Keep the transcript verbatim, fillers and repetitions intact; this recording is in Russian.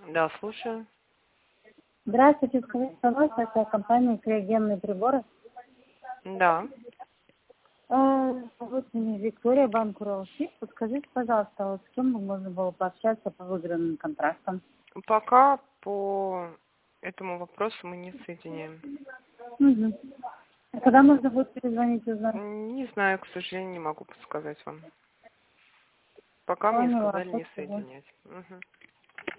Да, слушаю. Здравствуйте, скажите, пожалуйста, это компания «Криогенные приборы». Да. Э, Вот меня Виктория, банк Уралсиб. Подскажите, пожалуйста, вот с кем бы можно было пообщаться по выигранным контрактам? Пока по этому вопросу мы не соединяем. Угу. А когда можно будет перезвонить и узнать? Не знаю, к сожалению, не могу подсказать вам. Пока мне Поняла, сказали не спасибо. соединять. Угу.